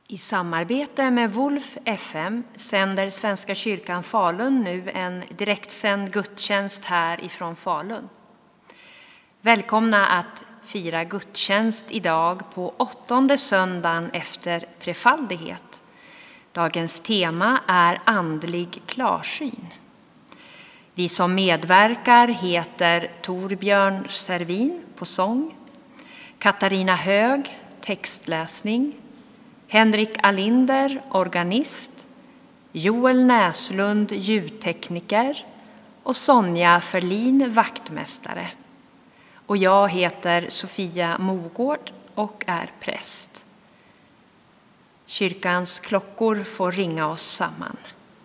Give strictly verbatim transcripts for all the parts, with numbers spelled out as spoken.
I samarbete med Wolf F M sänder Svenska kyrkan Falun nu en direktsänd gudstjänst här ifrån Falun. Välkomna att fira gudstjänst idag på åttonde söndagen efter trefaldighet. Dagens tema är andlig klarsyn. Vi som medverkar heter Torbjörn Servin på sång, Katarina Hög textläsning, Henrik Alinder organist, Joel Näslund ljudtekniker och Sonja Ferlin vaktmästare. Och jag heter Sofia Mogård och är präst. Kyrkans klockor får ringa oss samman.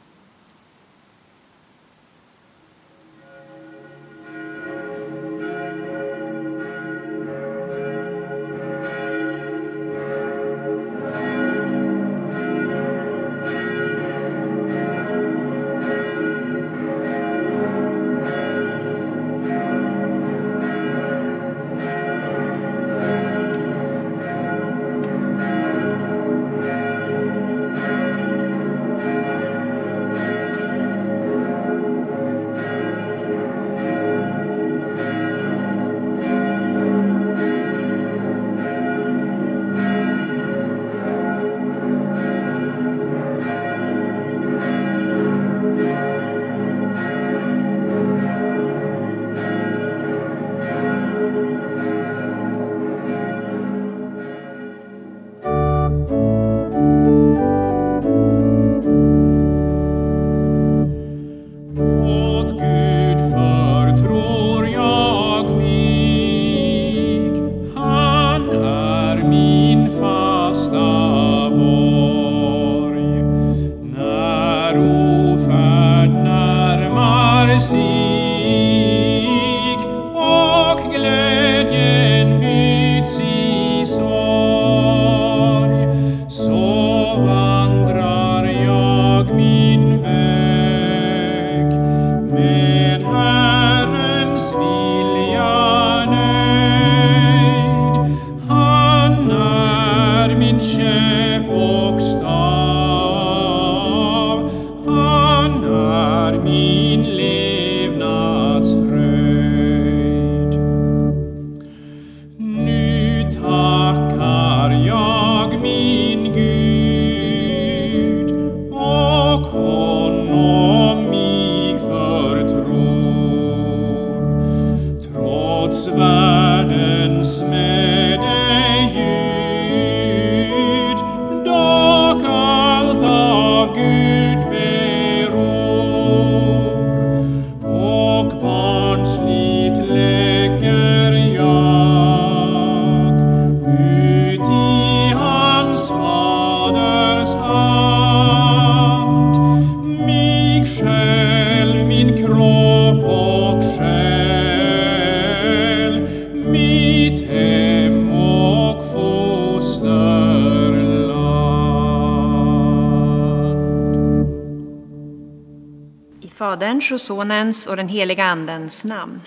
Faderns och Sonens och den heliga Andens namn.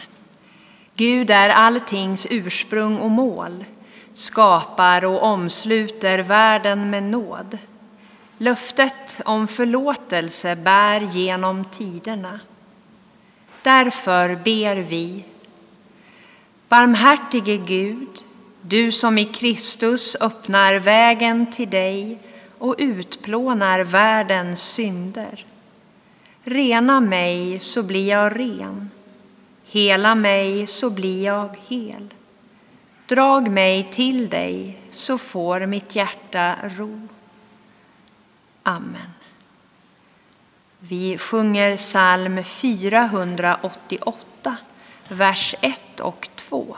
Gud är alltings ursprung och mål, skapar och omsluter världen med nåd. Löftet om förlåtelse bär genom tiderna. Därför ber vi: barmhärtige Gud, du som i Kristus öppnar vägen till dig och utplånar världens synder. Rena mig så blir jag ren, hela mig så blir jag hel. Drag mig till dig så får mitt hjärta ro. Amen. Vi sjunger psalm fyrahundraåttioåtta, vers ett och två.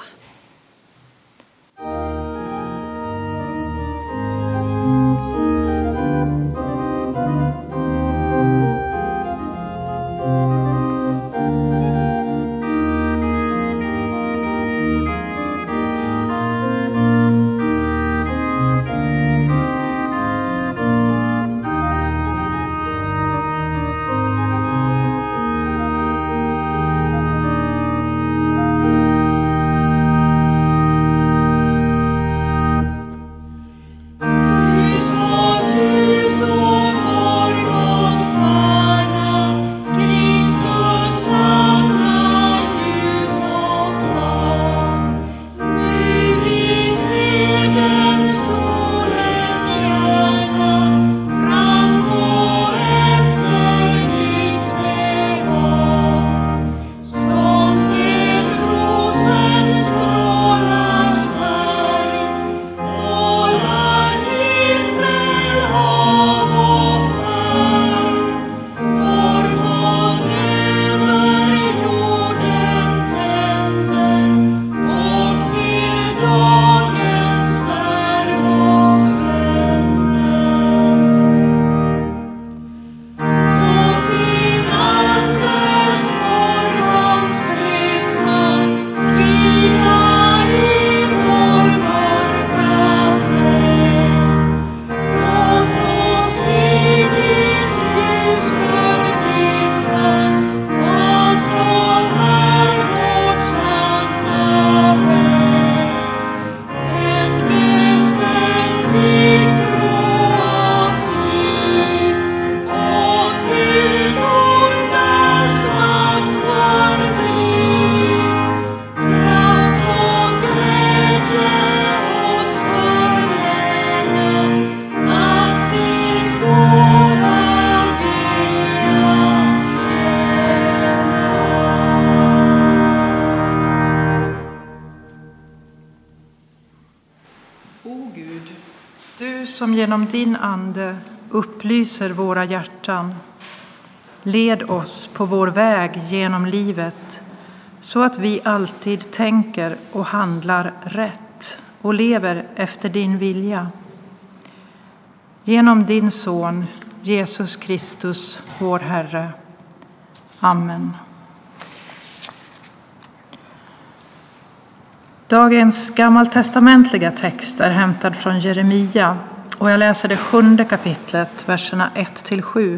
genom din ande upplyser våra hjärtan. Led oss på vår väg genom livet så att vi alltid tänker och handlar rätt och lever efter din vilja. Genom din son, Jesus Kristus, vår Herre. Amen. Dagens gammaltestamentliga text är hämtad från Jeremia och jag läser det sjunde kapitlet, verserna ett till sju.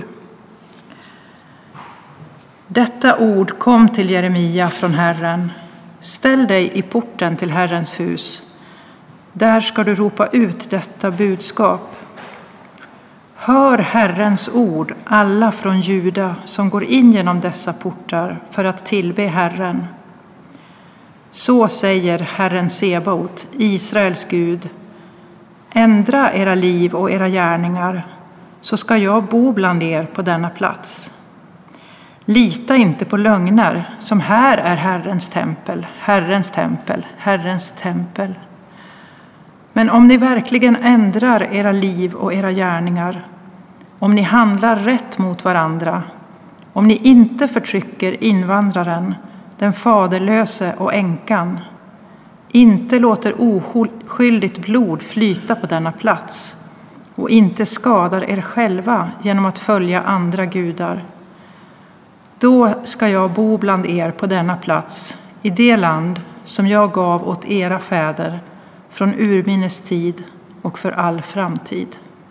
Detta ord kom till Jeremia från Herren. Ställ dig i porten till Herrens hus. Där ska du ropa ut detta budskap. Hör Herrens ord, alla från Juda som går in genom dessa portar för att tillbe Herren. Så säger Herren Sebaot, Israels Gud. Ändra era liv och era gärningar, så ska jag bo bland er på denna plats. Lita inte på lögner, som här är Herrens tempel, Herrens tempel, Herrens tempel. Men om ni verkligen ändrar era liv och era gärningar, om ni handlar rätt mot varandra, om ni inte förtrycker invandraren, den faderlöse och änkan, inte låter oskyldigt blod flyta på denna plats och inte skadar er själva genom att följa andra gudar, då ska jag bo bland er på denna plats, i det land som jag gav åt era fäder från urminnes tid och för all framtid.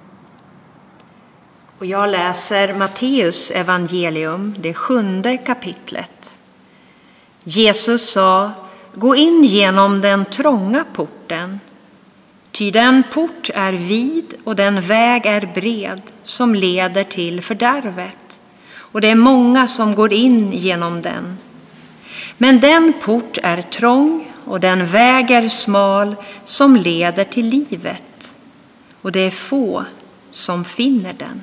Och jag läser Matteus evangelium, det sjunde kapitlet. Jesus sa, gå in genom den trånga porten, ty den port är vid och den väg är bred som leder till fördärvet, och det är många som går in genom den. Men den port är trång och den väg är smal som leder till livet, och det är få som finner den.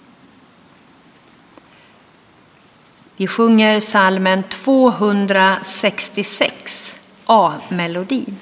Vi sjunger psalmen tvåhundrasextiosex, A-melodin.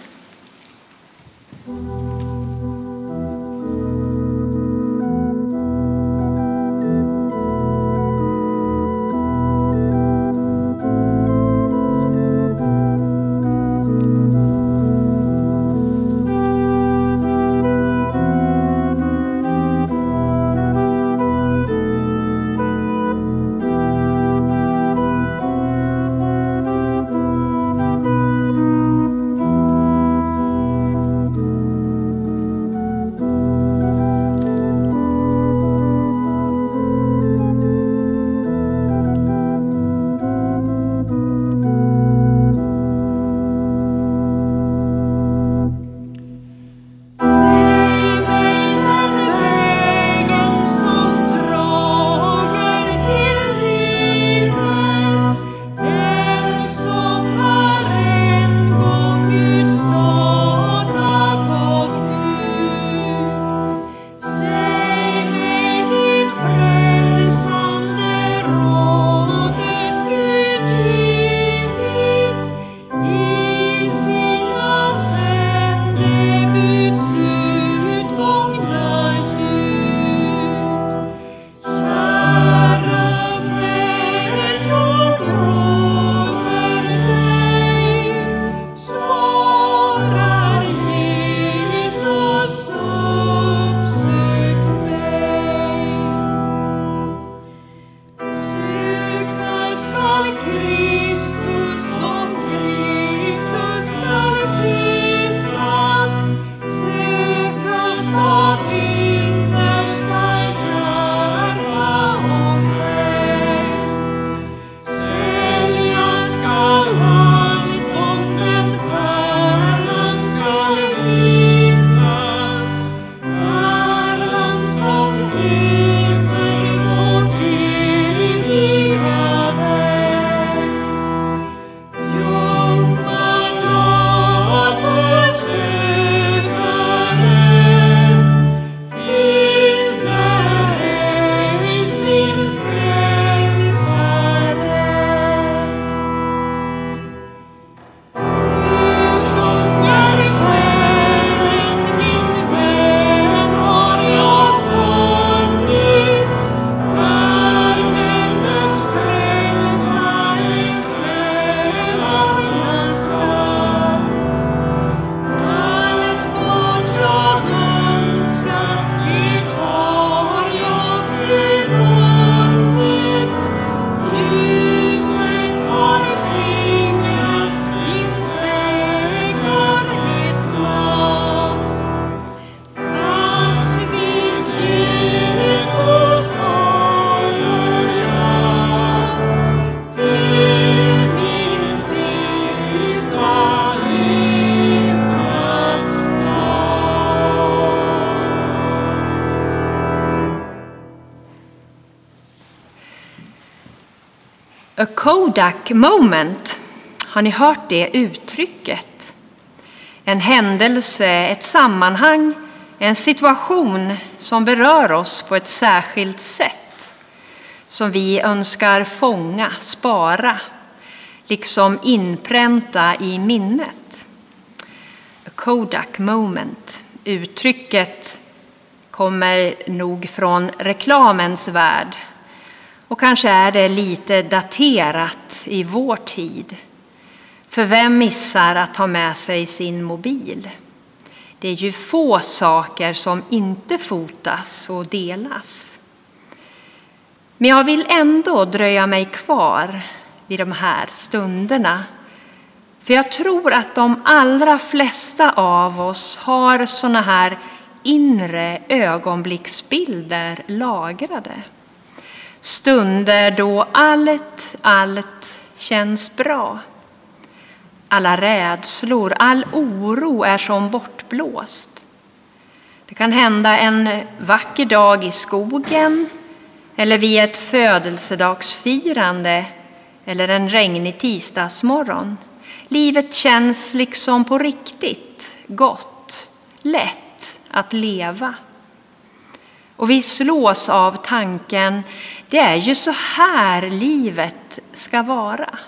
A Kodak moment. Har ni hört det uttrycket? En händelse, ett sammanhang, en situation som berör oss på ett särskilt sätt. Som vi önskar fånga, spara, liksom inpränta i minnet. A Kodak moment. Uttrycket kommer nog från reklamens värld. Och kanske är det lite daterat i vår tid. För vem missar att ha med sig sin mobil? Det är ju få saker som inte fotas och delas. Men jag vill ändå dröja mig kvar vid de här stunderna. För jag tror att de allra flesta av oss har såna här inre ögonblicksbilder lagrade. Stunder då allt, allt känns bra. Alla rädslor, all oro är som bortblåst. Det kan hända en vacker dag i skogen eller vid ett födelsedagsfirande eller en regnig tisdagsmorgon. Livet känns liksom på riktigt, gott, lätt att leva. Och vi slås av tanken, det är ju så här livet ska vara.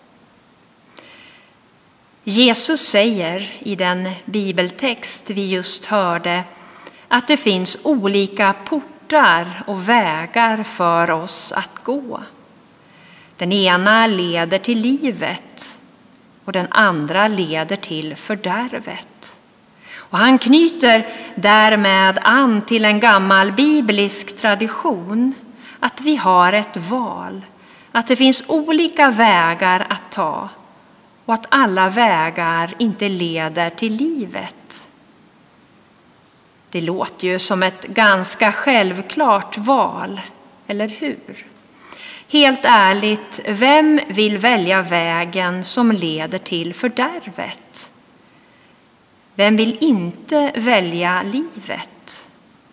Jesus säger i den bibeltext vi just hörde att det finns olika portar och vägar för oss att gå. Den ena leder till livet och den andra leder till fördärvet. Och han knyter därmed an till en gammal biblisk tradition att vi har ett val, att det finns olika vägar att ta och att alla vägar inte leder till livet. Det låter ju som ett ganska självklart val, eller hur? Helt ärligt, vem vill välja vägen som leder till fördärvet? Vem vill inte välja livet?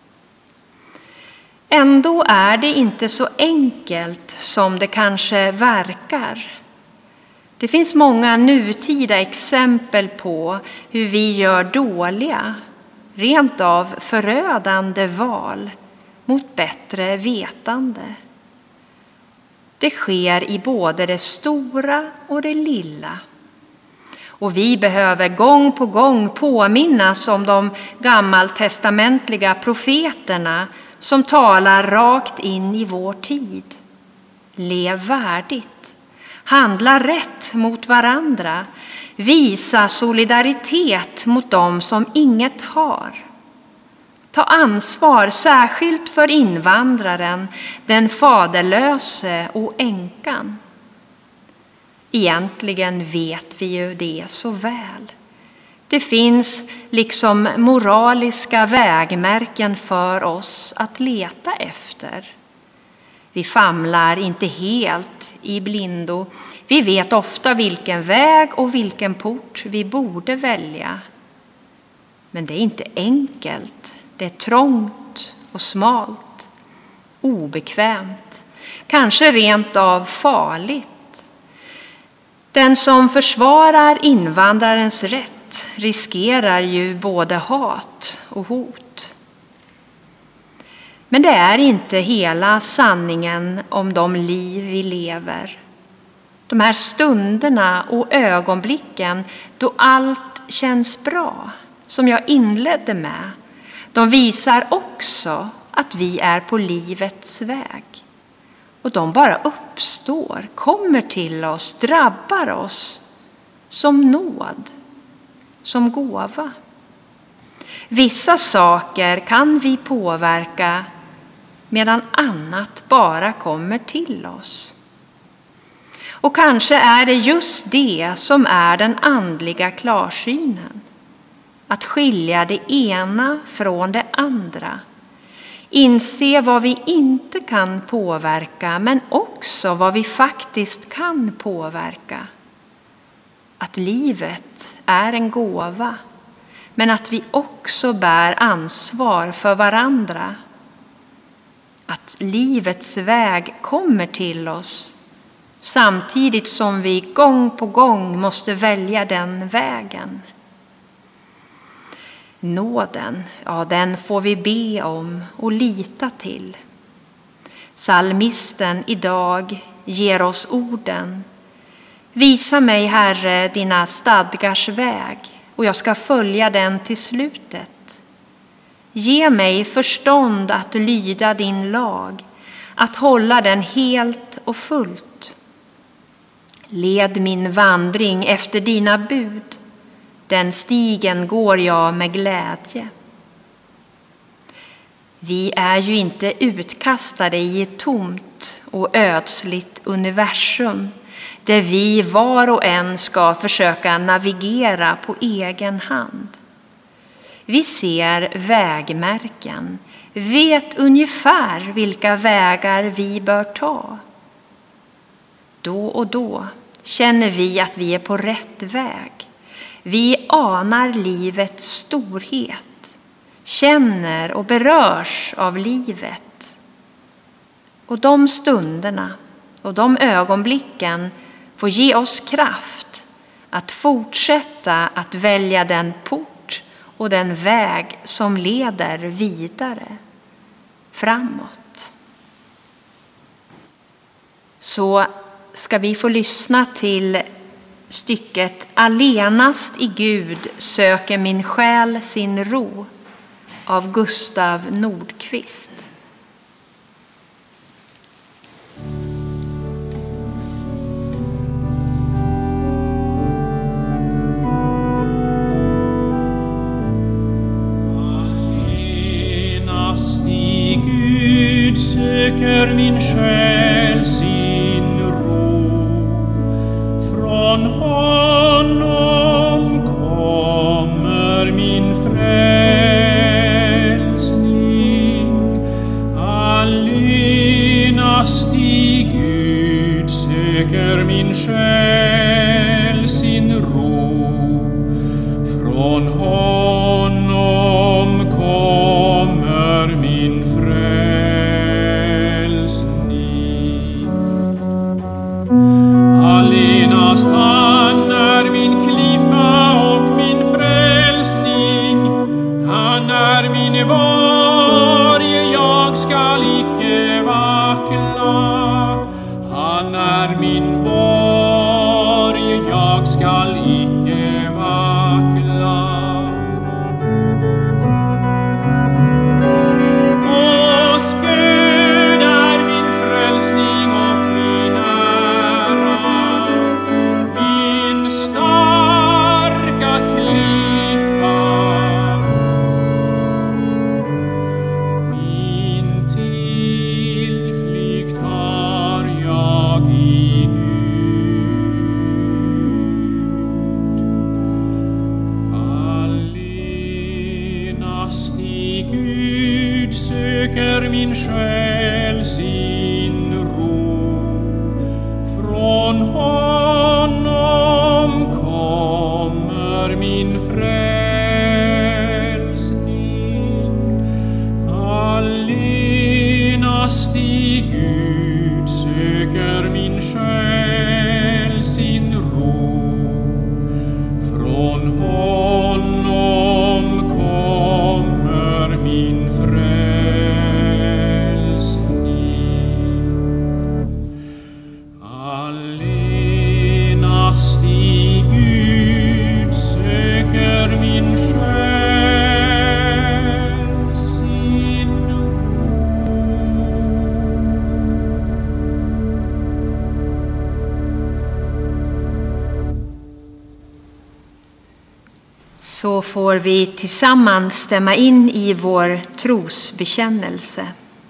Ändå är det inte så enkelt som det kanske verkar. Det finns många nutida exempel på hur vi gör dåliga, rent av förödande val mot bättre vetande. Det sker i både det stora och det lilla. Och vi behöver gång på gång påminnas om de gammaltestamentliga profeterna som talar rakt in i vår tid. Lev värdigt, handla rätt mot varandra, visa solidaritet mot dem som inget har. Ta ansvar särskilt för invandraren, den faderlöse och änkan. Egentligen vet vi ju det så väl. Det finns liksom moraliska vägmärken för oss att leta efter. Vi famlar inte helt i blindo. Vi vet ofta vilken väg och vilken port vi borde välja. Men det är inte enkelt. Det är trångt och smalt, obekvämt, kanske rent av farligt. Den som försvarar invandrarens rätt riskerar ju både hat och hot. Men det är inte hela sanningen om de liv vi lever. De här stunderna och ögonblicken då allt känns bra, som jag inledde med, de visar också att vi är på livets väg. Och de bara uppstår, kommer till oss, drabbar oss som nåd, som gåva. Vissa saker kan vi påverka medan annat bara kommer till oss. Och kanske är det just det som är den andliga klarsynen. Att skilja det ena från det andra. Inse vad vi inte kan påverka men också vad vi faktiskt kan påverka. Att livet är en gåva men att vi också bär ansvar för varandra. Att livets väg kommer till oss samtidigt som vi gång på gång måste välja den vägen. Nåden, ja, den får vi be om och lita till. Psalmisten idag ger oss orden: visa mig, Herre, dina stadgars väg, och jag ska följa den till slutet. Ge mig förstånd att lyda din lag, att hålla den helt och fullt. Led min vandring efter dina bud, den stigen går jag med glädje. Vi är ju inte utkastade i ett tomt och ödsligt universum, där vi var och en ska försöka navigera på egen hand. Vi ser vägmärken, vet ungefär vilka vägar vi bör ta. Då och då känner vi att vi är på rätt väg. Vi anar livets storhet, känner och berörs av livet. Och de stunderna och de ögonblicken får ge oss kraft att fortsätta att välja den port och den väg som leder vidare, framåt. Så ska vi få lyssna till stycket Allenast i Gud söker min själ sin ro av Gustav Nordqvist. Allenast i Gud söker min själ sin ro. Från honom kommer min frälsning. Allenast i Gud söker min själ sin ro. Från honom kommer min frälsning. Allenast han är min klippa och min frälsning. Han är min borg, jag skall icke vackla. Han är min borg, jag skall icke vackla. Och spöd är min frälsning och min ära, min starka klippa, min tillflykt har jag i Gud. Allenast i Gud söker min själ sin ro. Från honom kommer min frälsning. Allenast i Gud söker min själ sin ro. Från honom kommer min frälsning. Allenast i Gud söker min själ sin ro. Så får vi tillsammans stämma in i vår trosbekännelse.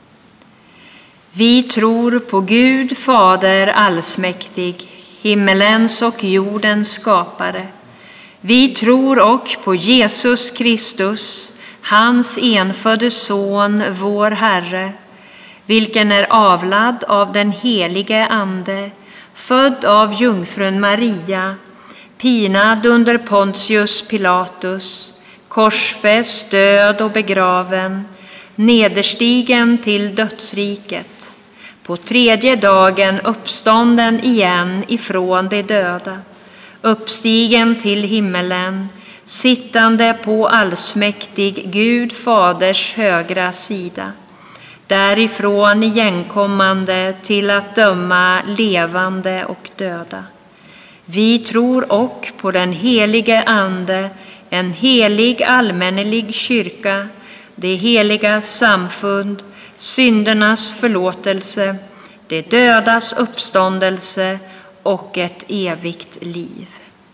Vi tror på Gud Fader allsmäktig, himmelens och jordens skapare. Vi tror och på Jesus Kristus, hans enfödde son, vår Herre, vilken är avlad av den helige Ande, född av jungfrun Maria, pinad under Pontius Pilatus, korsfäst, död och begraven, nederstigen till dödsriket, På tredje dagen uppstånden igen ifrån de döda, uppstigen till himmelen, sittande på allsmäktig Gud faders högra sida, därifrån igenkommande till att döma levande och döda. Vi tror och på den helige ande, en helig allmännelig kyrka, det heliga samfund, syndernas förlåtelse, det dödas uppståndelse och ett evigt liv.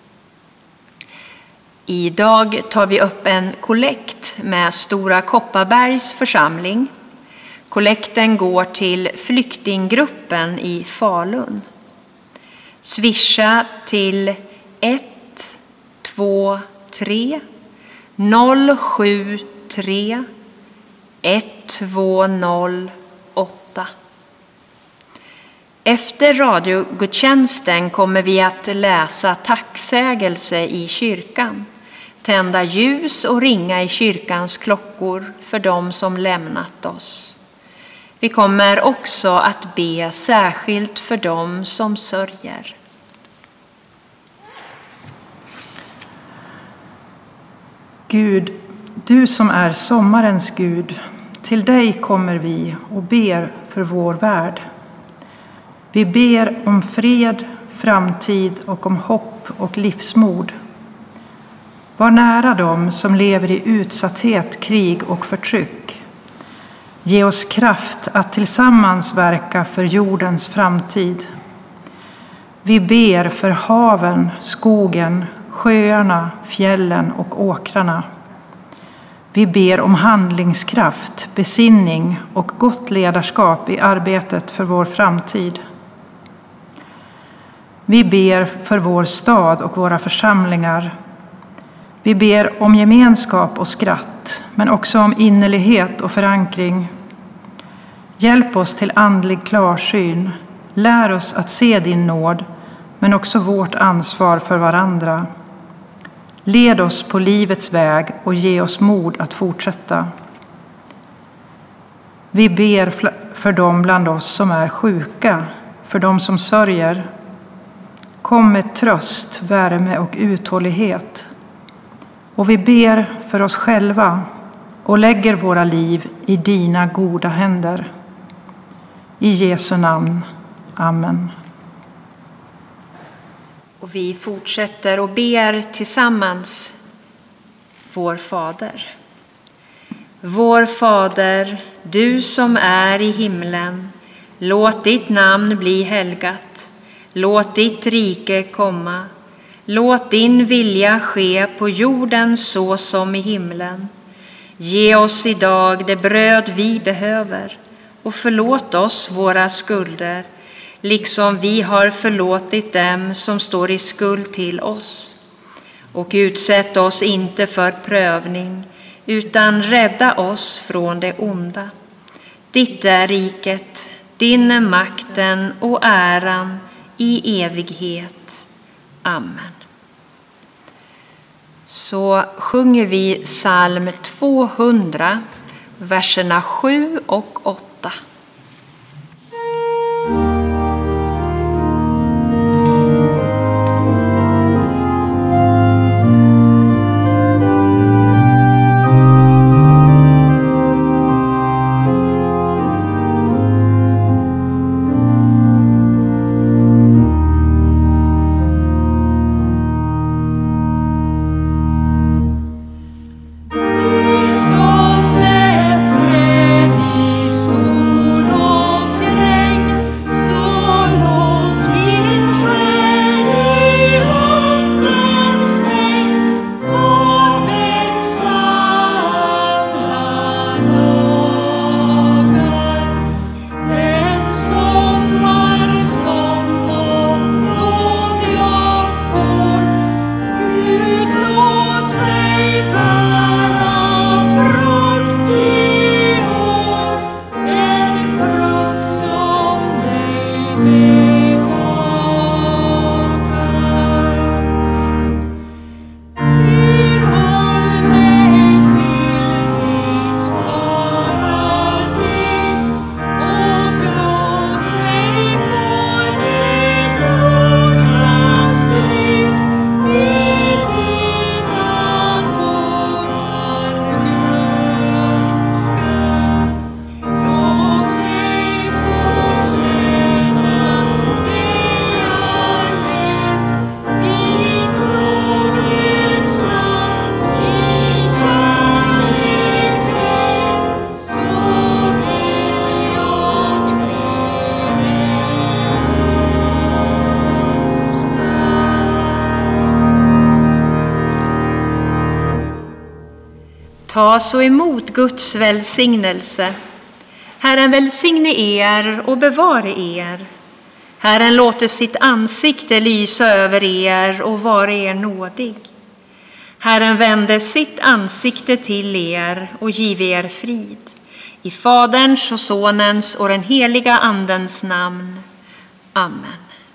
Idag tar vi upp en kollekt med Stora Kopparbergs församling. Kollekten går till flyktinggruppen i Falun. Swisha till ett två tre noll sju tre ett två noll åtta. Efter radiogudstjänsten kommer vi att läsa tacksägelse i kyrkan, tända ljus och ringa i kyrkans klockor för dem som lämnat oss. Vi kommer också att be särskilt för dem som sörjer. Gud, du som är sommarens Gud, till dig kommer vi och ber för vår värld. Vi ber om fred, framtid och om hopp och livsmod. Var nära dem som lever i utsatthet, krig och förtryck. Ge oss kraft att tillsammans verka för jordens framtid. Vi ber för haven, skogen, sjöarna, fjällen och åkrarna. Vi ber om handlingskraft, besinning och gott ledarskap i arbetet för vår framtid. Vi ber för vår stad och våra församlingar. Vi ber om gemenskap och skratt, men också om innerlighet och förankring. Hjälp oss till andlig klarsyn. Lär oss att se din nåd, men också vårt ansvar för varandra. Led oss på livets väg och ge oss mod att fortsätta. Vi ber för dem bland oss som är sjuka, för dem som sörjer. Kom med tröst, värme och uthållighet. Och vi ber för oss själva och lägger våra liv i dina goda händer. I Jesu namn. Amen. Och vi fortsätter och ber tillsammans vår Fader. Vår Fader, du som är i himlen, låt ditt namn bli helgat. Låt ditt rike komma. Låt din vilja ske på jorden så som i himlen. Ge oss idag det bröd vi behöver och förlåt oss våra skulder, liksom vi har förlåtit dem som står i skuld till oss. Och utsätt oss inte för prövning, utan rädda oss från det onda. Ditt är riket, din är makten och äran i evighet. Amen. Så sjunger vi psalm tvåhundra, verserna sju och åtta. Som ett träd i sol Ta så emot Guds välsignelse. Herren välsigne er och bevare er. Herren låter sitt ansikte lysa över er och vara er nådig. Herren vände sitt ansikte till er och give er frid. I Faderns och Sonens och den heliga Andens namn. Amen.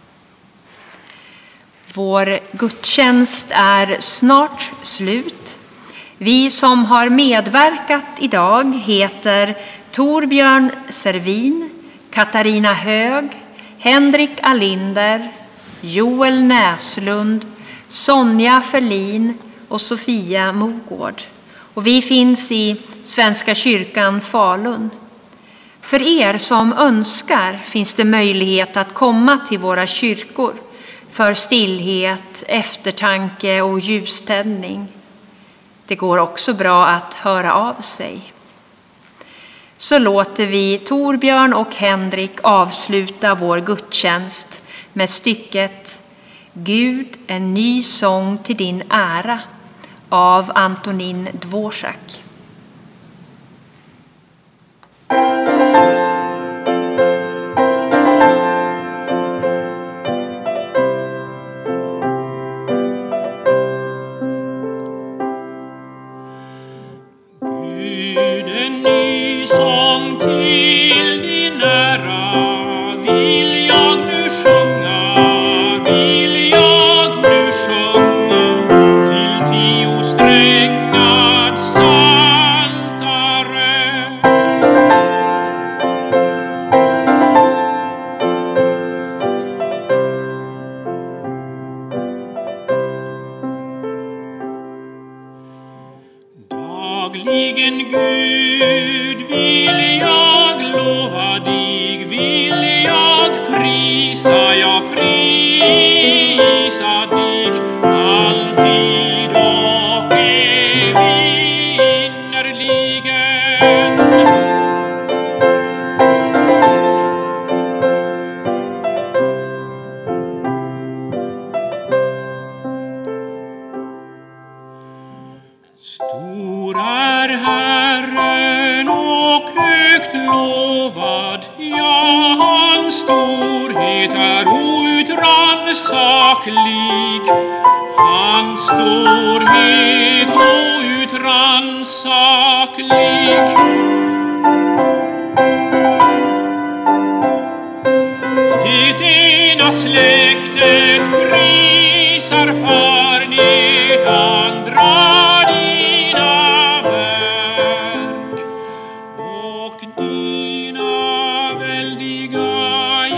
Vår gudstjänst är snart slut. Vi som har medverkat idag heter Torbjörn Servin, Katarina Hög, Henrik Alinder, Joel Näslund, Sonja Ferlin och Sofia Mogård. Och vi finns i Svenska kyrkan Falun. För er som önskar finns det möjlighet att komma till våra kyrkor för stillhet, eftertanke och ljuständning. Det går också bra att höra av sig. Så låter vi Torbjörn och Henrik avsluta vår gudstjänst med stycket Gud, en ny sång till din ära av Antonin Dvorak. Dagligen Gud vill jag lova dig, vill jag prisa, jag prisa dig alltid och evinnerligen. Stor är Herren och högt lovad, ja, hans storhet är outransaklig. Hans storhet outransaklig. Det ena släktet prisar för det andra dina verk och dina väldiga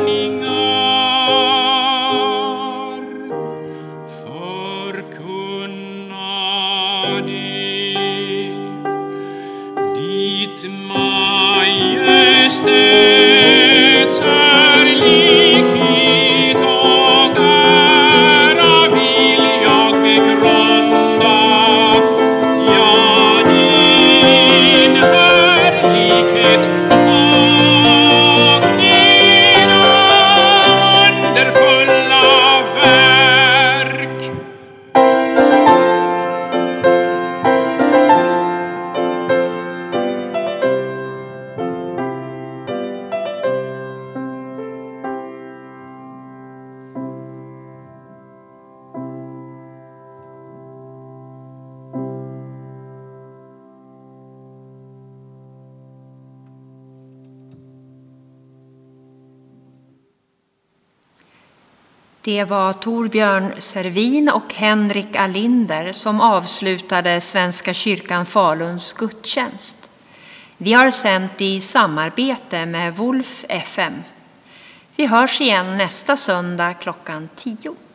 gärningar. Förkunna det, ditt majestäts härlighet och ära vill jag begrunda. Ja, din härlighet och dina underfulla verk. Det var Torbjörn Servin och Henrik Alinder som avslutade Svenska kyrkan Faluns gudstjänst. Vi har sänt i samarbete med Wolf F M. Vi hörs igen nästa söndag klockan tio.